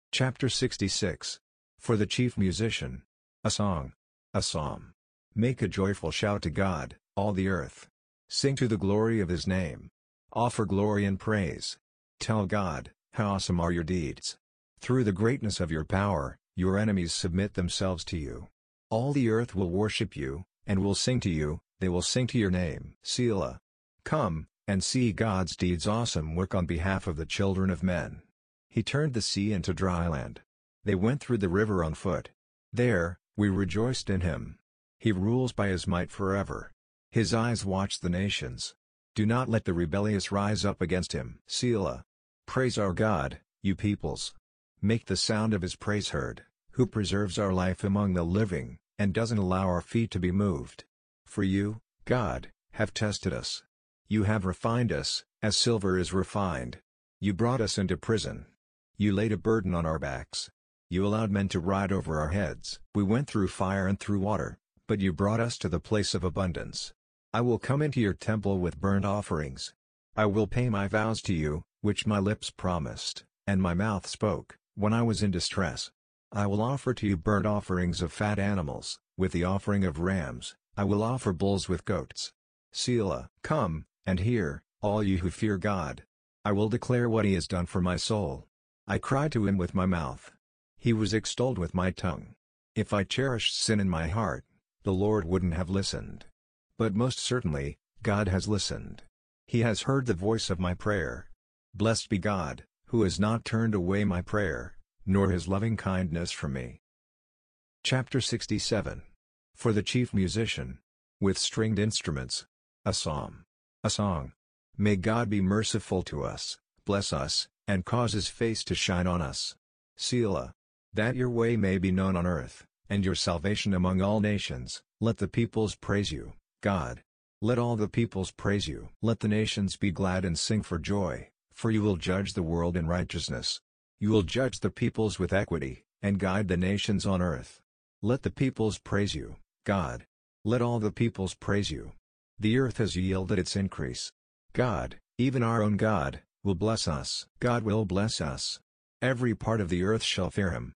Chapter 66. For the chief musician. A song. A psalm. Make a joyful shout to God, all the earth. Sing to the glory of His name. Offer glory and praise. Tell God, how awesome are your deeds. Through the greatness of your power, your enemies submit themselves to you. All the earth will worship you, and will sing to you, they will sing to your name. Selah. Come, and see God's deeds, awesome work on behalf of the children of men. He turned the sea into dry land. They went through the river on foot. There, we rejoiced in Him. He rules by His might forever. His eyes watch the nations. Do not let the rebellious rise up against Him. Selah. Praise our God, you peoples. Make the sound of His praise heard, who preserves our life among the living, and doesn't allow our feet to be moved. For you, God, have tested us. You have refined us, as silver is refined. You brought us into prison. You laid a burden on our backs. You allowed men to ride over our heads. We went through fire and through water, but you brought us to the place of abundance. I will come into your temple with burnt offerings. I will pay my vows to you, which my lips promised, and my mouth spoke, when I was in distress. I will offer to you burnt offerings of fat animals, with the offering of rams, I will offer bulls with goats. Selah. Come, and hear, all you who fear God. I will declare what He has done for my soul. I cried to Him with my mouth. He was extolled with my tongue. If I cherished sin in my heart, the Lord wouldn't have listened. But most certainly, God has listened. He has heard the voice of my prayer. Blessed be God, who has not turned away my prayer, nor His loving kindness from me. Chapter 67. For the chief musician. With stringed instruments. A psalm. A song. May God be merciful to us, bless us, and cause His face to shine on us. Selah. That your way may be known on earth, and your salvation among all nations, let the peoples praise you, God. Let all the peoples praise you. Let the nations be glad and sing for joy, for you will judge the world in righteousness. You will judge the peoples with equity, and guide the nations on earth. Let the peoples praise you, God. Let all the peoples praise you. The earth has yielded its increase. God, even our own God, will bless us. God will bless us. Every part of the earth shall fear Him.